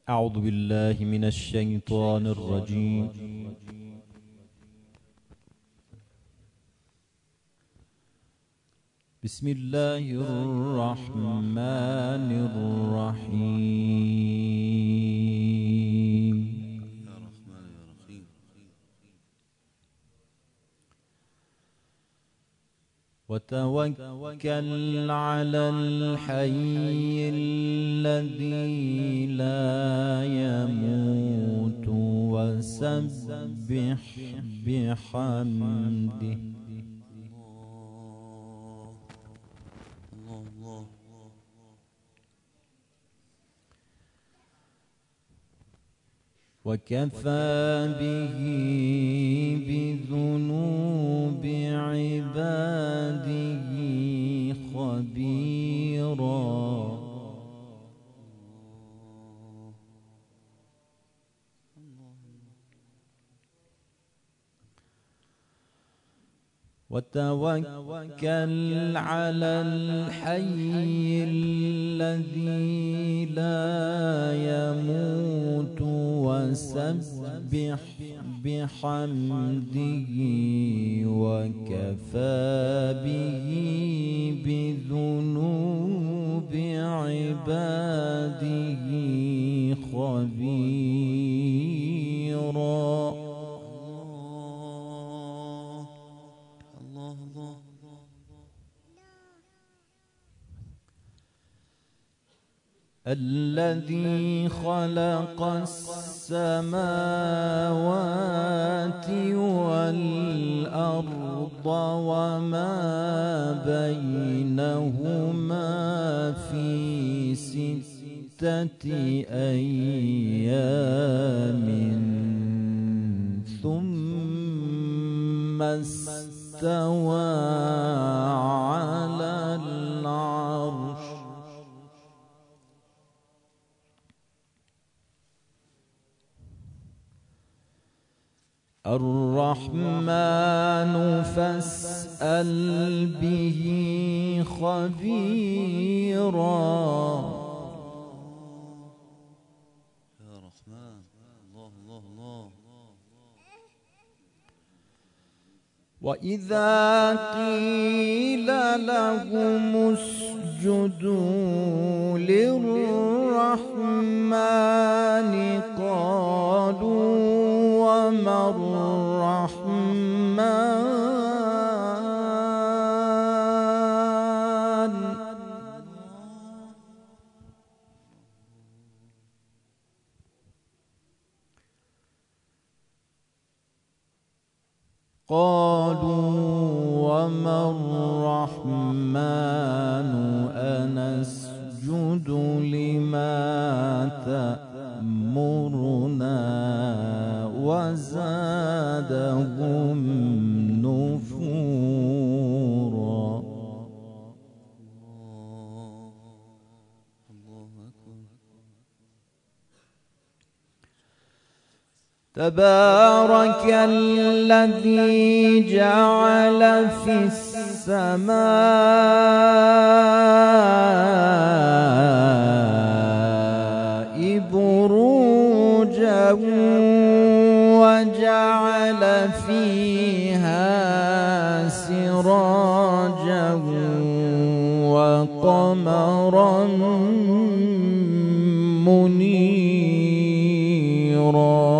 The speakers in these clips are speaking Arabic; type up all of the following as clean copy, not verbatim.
أعوذ بالله من الشيطان الرجيم. بسم الله الرحمن الرحيم. يا رحمن يا رحيم. وتوكل على الحي الذي لا يموت وسبح بحمده. الله وكفى به بذنوب عباده خبيرا. وتوكل على الحي الذي لا يموت وسبح بحمده وكفى به بذنوب عباده خبيرا. الذي خلق السماوات والأرض وما بينهما في 6 أيام ثم استوى على العرش. الرحمن فاسأل به خبيرا. يا رحمن. الله وإذا قيل لهم اسجدوا للرحمن قالوا وما الرحمن قالوا وما الرحمن أنسجد لما تأمرنا وزادهم نفورا. الله أكبر. تبارك الذي جعل في السماء بروجا وجعل فيها سراجا وقمرا منيرا.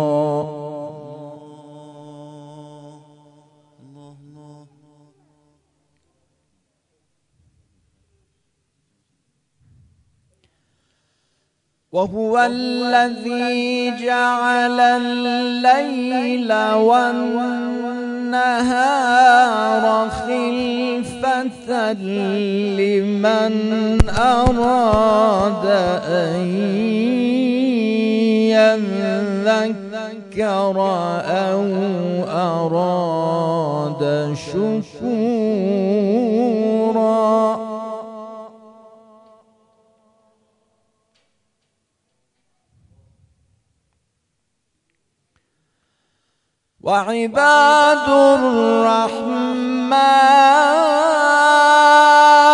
وهو الذي جعل الليل والنهار خلفة لمن أراد أن يذكر أو أراد شكورا. وعباد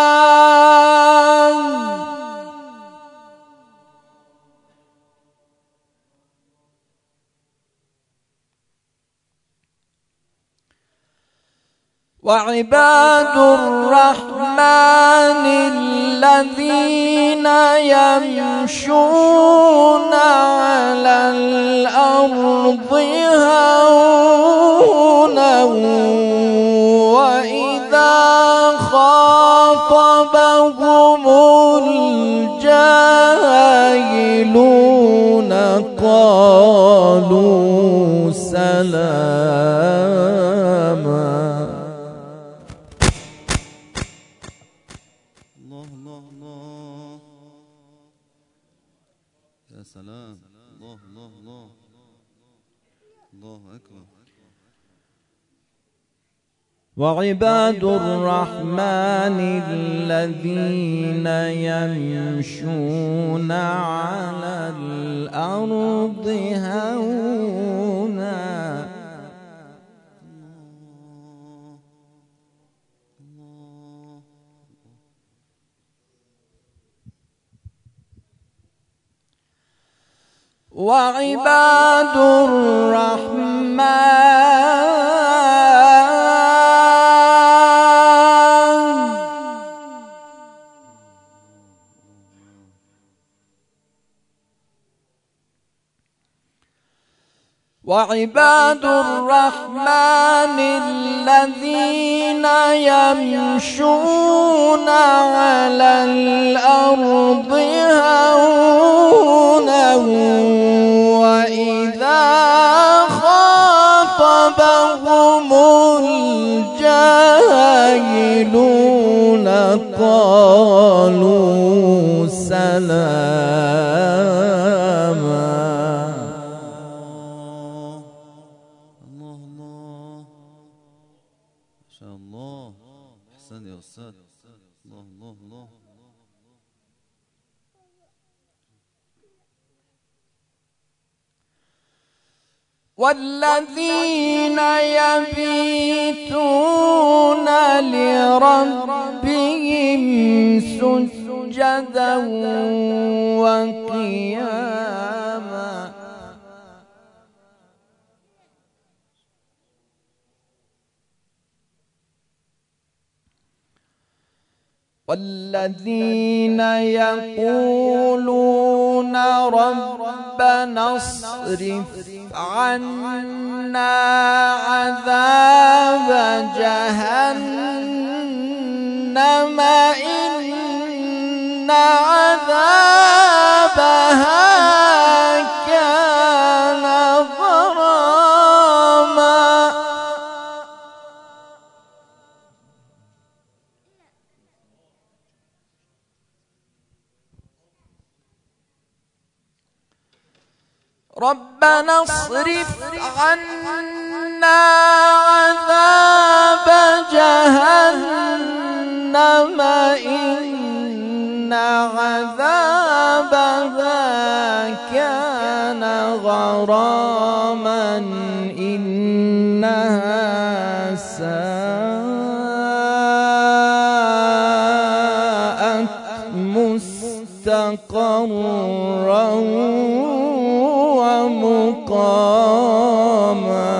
الرحمن وعباد الرحمن الذين يمشون على الأرض هونا وإذا خاطبهم الجاهلون قالوا سلاما. الله الله الله. يا سلام. الله الله الله. الله أكبر. وعباد الرحمن الذين يمشون على الأرض هونا وعباد الرحمن وعباد الرحمن الذين يمشون على الأرض هونا وإذا خاطبهم الجاهلون قالوا سلاما. الله أحسن يا أستاذ. الله الله الله. والذين يبيتون لربهم سجدا وقياما والذين يقولون ربنا اصرف عنا عذاب جهنم إن عذابها كان غراما. ربنا اصرف عنا عذاب جهنم إن عذابها كان غراما إنها ساءت مستقرا ومقاما.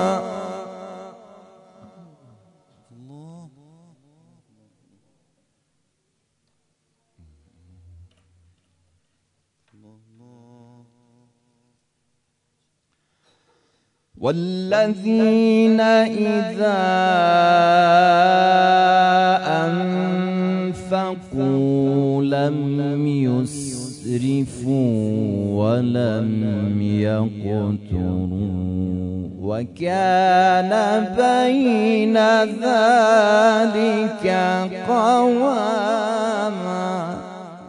والذين إذا أنفقوا لم يسرفوا ولم يقتروا وكان بين ذلك قواما.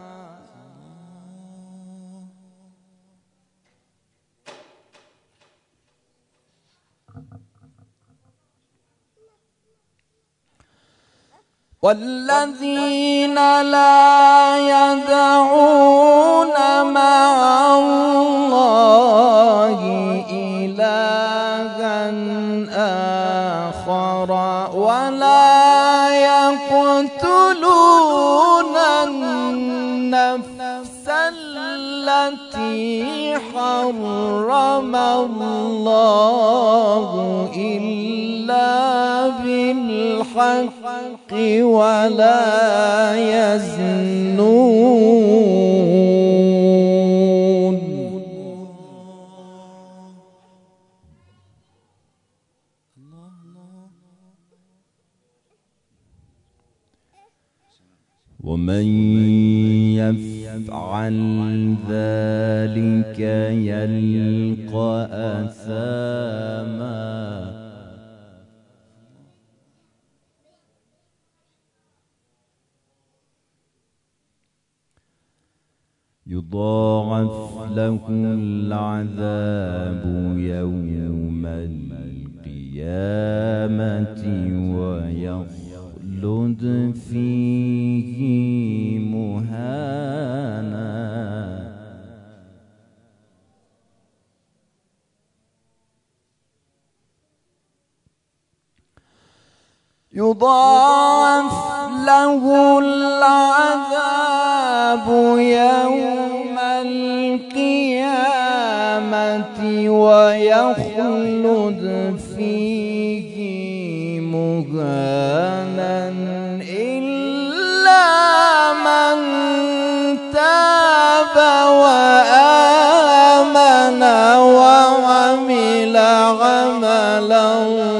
والذين لا يدعون مع الله إلها آخر ولا يقتلون النفس التي حرم الله إلا بالحق بالحق ولا يزنون ومن يفعل ذلك يلقى أثاما يضاعف له العذاب يوم القيامة ويخلد فيه مهانا يضاعف له العذاب يوم القيامة ويخلد فيه مهانا إلا من تاب وآمن وعمل عملا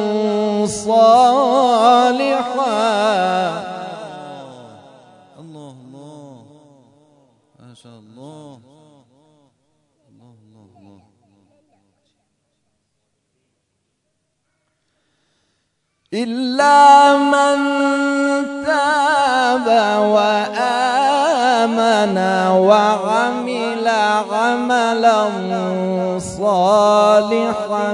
صالحا. الله الله ما شاء الله. الله الله الله. إلا من تاب وآمن وعمل عملا صالحا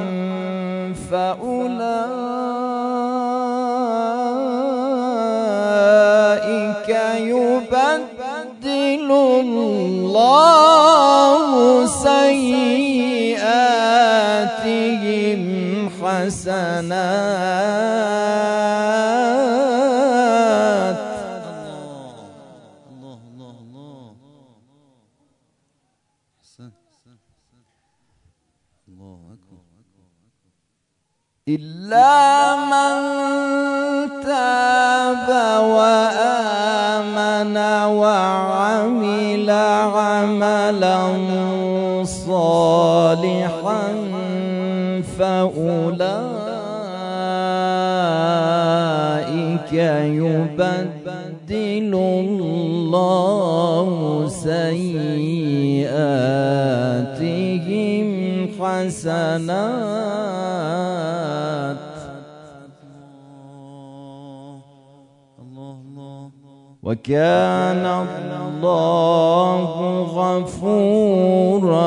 فأولئك يبدل الله سيئاتهم حسنات. الله الله الله. الله أكبر. إلا من تاب وآمن وعمل عملا صالحا فأولئك يبدل الله سيئاتهم حسنات. وكان الله غفورا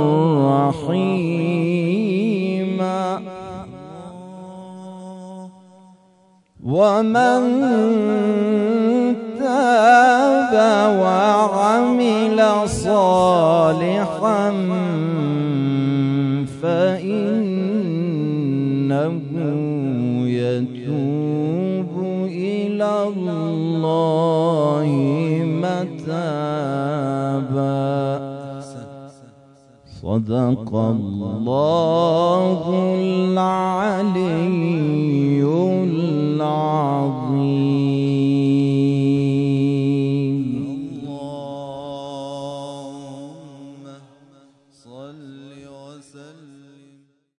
رحيما. ومن تاب وعمل صالحا فإنه يتوب إلى الله متابا. صدق الله العلي